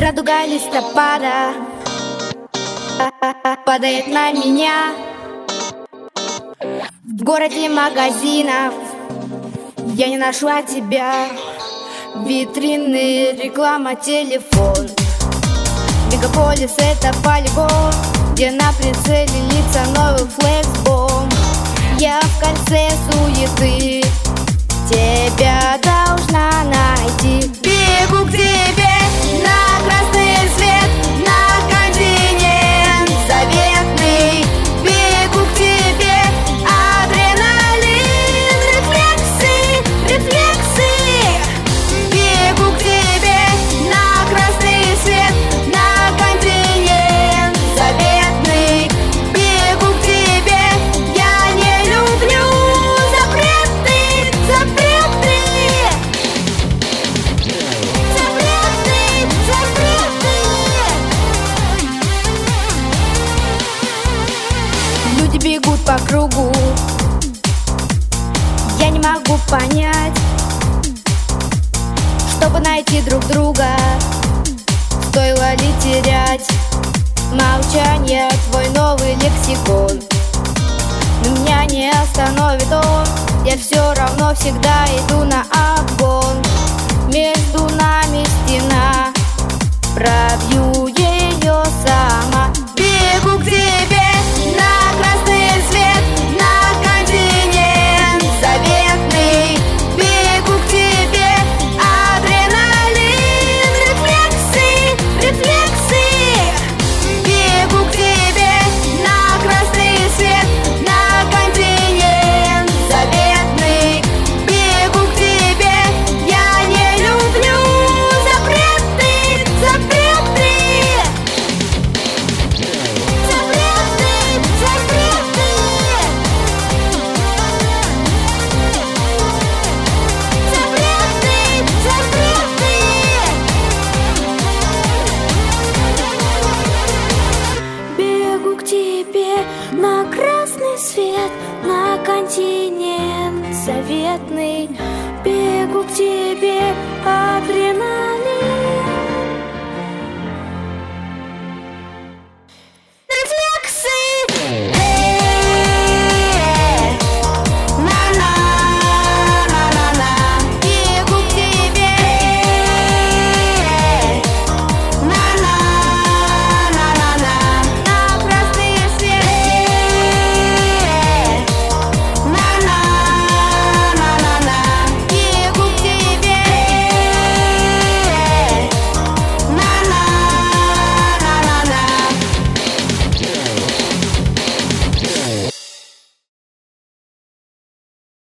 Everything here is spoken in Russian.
Радуга листопада падает на меня. В городе магазинов я не нашла тебя. Витрины, реклама, телефон. Мегаполис — это полигон, где на прицеле лица новых флексбомб. Я в кольце суеты, тебя должна найти. Бегу к тебе на красный свет, на континент заветный. Бегу к тебе, адреналин, рефлексы, рефлексы. Бегу к тебе на красный свет, на континент заветный. Бегу к тебе, я не люблю запреты, запреты. Запреты, запреты. Люди бегут по кругу, я не могу понять. Чтобы найти друг друга, стоило ли терять молчание, твой новый лексикон. Но меня не остановит он, я все равно всегда иду на обгон. Между нами стена, пробью ее сама. Бегу к тебе на красный свет, на континент заветный. Бегу к тебе, адреналин, рефлексы, рефлексы. Бегу к тебе на красный свет, на континент заветный. Бегу к тебе, я не люблю запреты, запреты. Запреты, запреты. Запреты, запреты. Бегу к тебе на красный свет, на континент заветный. Бегу к тебе,